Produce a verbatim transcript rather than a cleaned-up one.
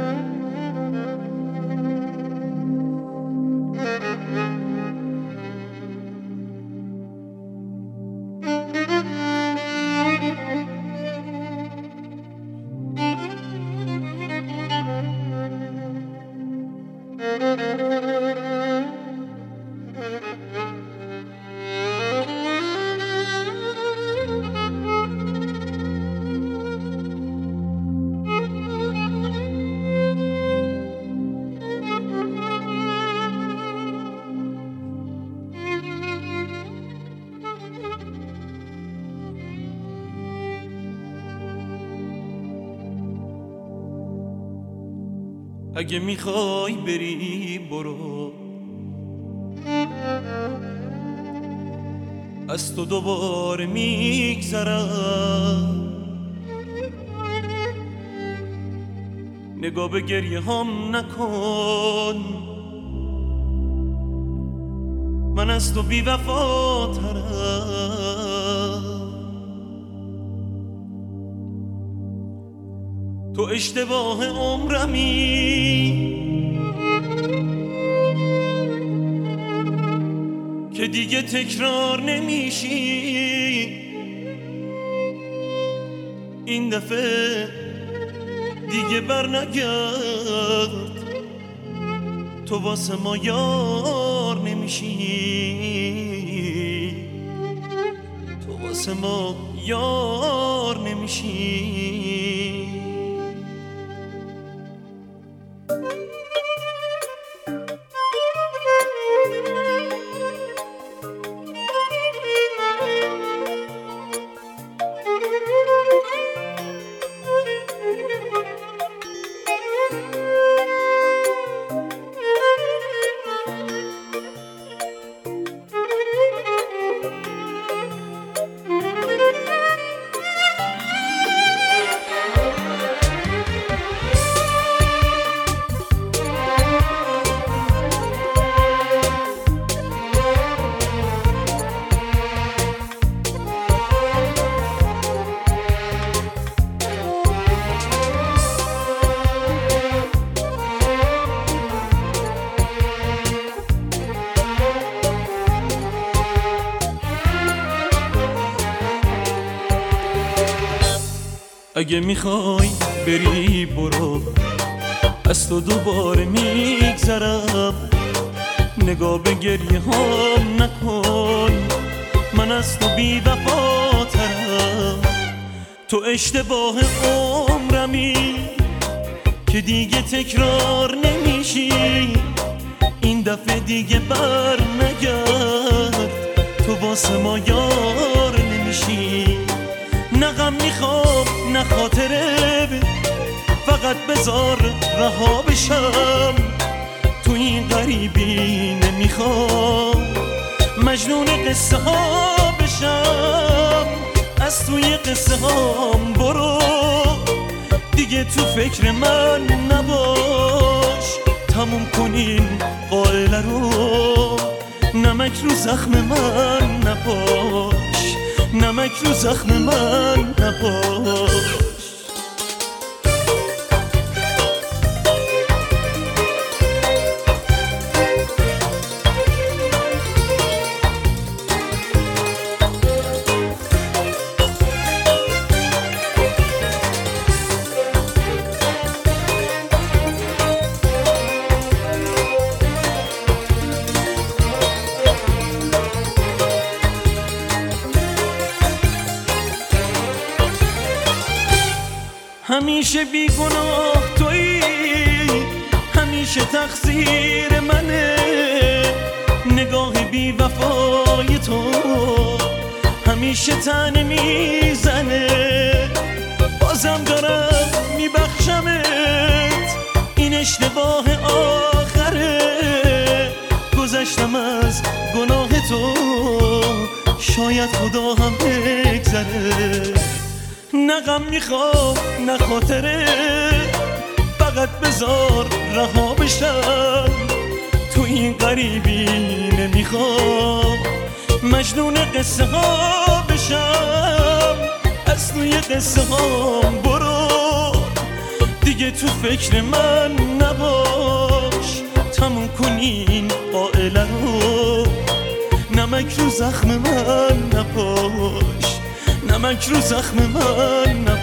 اگه میخوای بری برو، از تو دوباره میگذرم. نگاه به گریه هم نکن، من از تو بی وفاترم. تو اشتباه عمرمی، که دیگه تکرار نمیشی. این دفعه دیگه بر نگرد، تو واسه ما یار نمیشی. تو واسه ما یار نمیشی. اگه میخوای بری برو، از تو دوباره میگذرم. نگاه به گریه هم نکن، من از تو بی وفاترم. تو اشتباه عمرمی، که دیگه تکرار نمیشی. این دفعه دیگه بر نگرد، تو واسه ما یار نمیشی. نه غم میخوام نه خاطره، فقط بذار رها بشم. تو این غریبی نمیخوام مجنون قصه ها بشم. از توی قصه هام برو، دیگه تو فکر من نباش. تموم کنین قائله رو، نمک رو زخم من نباش. نمک رو زخم من نباش. همیشه بیگناه تویی، همیشه تقصیر منه. نگاه بی وفای تو همیشه تن میزنه. بازم دارم میبخشمت، این اشتباه آخره. گذشتم از گناه تو، شاید خدا هم بگذره. نه غم میخوام نه خاطره، فقط بذار رها بشم. تو این غریبی نمیخوام مجنون قصه ها بشم. از توی قصه هام برو، دیگه تو فکر من نباش، تموم کنین قائله رو، نمک رو زخم من نپاش، نمک رو زخم من نپاش.